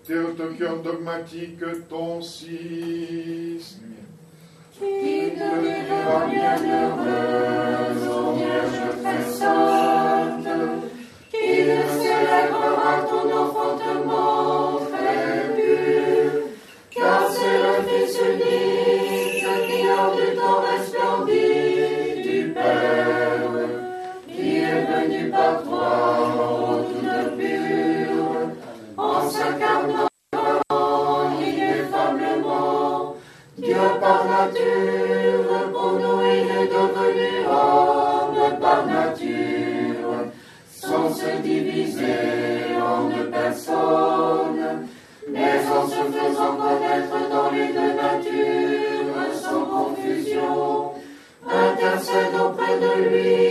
Théotokyon dogmatique, ton 6. Qui te vivra bienheureuse, ô Vierge très sainte, qui célébrera ton enfantement très pur, car c'est le Fils unique qui hors du temps resplendit du Père, qui est venu par toi, ô toute pure, en s'incarnant ineffablement. Dieu par nature, pour nous il est devenu homme par nature, sans se diviser en deux personnes, mais en se faisant connaître dans les deux natures, sans confusion, intercède auprès de lui